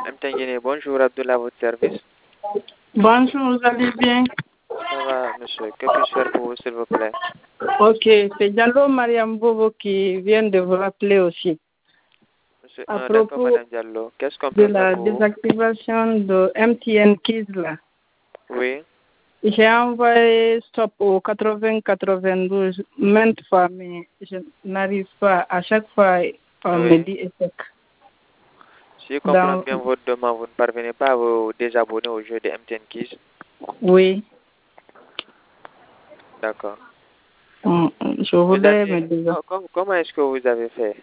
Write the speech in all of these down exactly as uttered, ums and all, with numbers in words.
M T N Guinée, bonjour, Abdullah, à votre service. Bonjour, vous allez bien? Ça va, monsieur. Que puis-je faire pour vous, s'il vous plaît? Ok, c'est Diallo Mariam Bobo qui vient de vous rappeler aussi. Monsieur, À euh, d'accord, propos Madame Diallo. Qu'est-ce qu'on de peut faire la pour vous? désactivation de M T N Kids là. Oui. J'ai envoyé stop au quatre-vingts quatre-vingt-douze maintes fois, mais je n'arrive pas. À chaque fois, on Oui. me dit échec. Si je comprends Dans- bien votre demande, vous ne parvenez pas à vous désabonner au jeu de M T N Kids? Oui, D'accord. Mm, je Vous voulais me avez... dire. co- com- Comment est-ce que vous avez fait?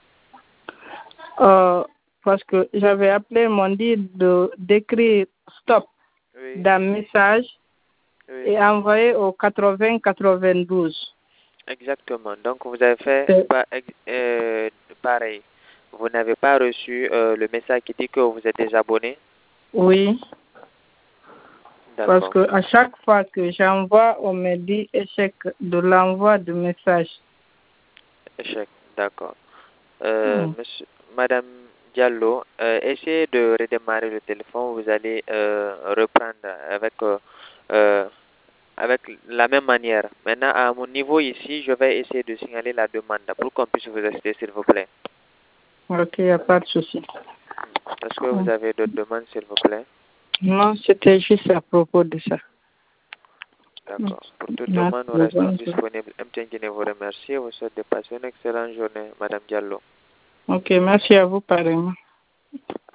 Euh, parce que j'avais appelé, ils m'ont dit de d'écrire stop Oui. d'un message Oui. et envoyer au quatre-vingts quatre-vingt-douze. Exactement. Donc, vous avez fait C'est- pa- ex- euh, pareil. Vous n'avez pas reçu euh, le message qui dit que vous êtes désabonné? Oui, parce D'accord. que à chaque fois que j'envoie, on me dit échec de l'envoi de message. Échec. D'accord. Euh, Mm. monsieur, Madame Diallo, euh, essayez de redémarrer le téléphone. Vous allez euh, reprendre avec, euh, euh, avec la même manière. Maintenant, à mon niveau ici, je vais essayer de signaler la demande pour qu'on puisse vous assister, s'il vous plaît. Ok, il n'y a pas de souci. Est-ce que Mm. vous avez d'autres demandes, s'il vous plaît? Non, c'était juste à propos de ça. D'accord. Pour toute Merci. demande, nous restons Bonne journée. disponibles. M T N Guinée vous remercie et vous souhaite de passer une excellente journée, Madame Diallo. Ok, merci à vous, pareillement.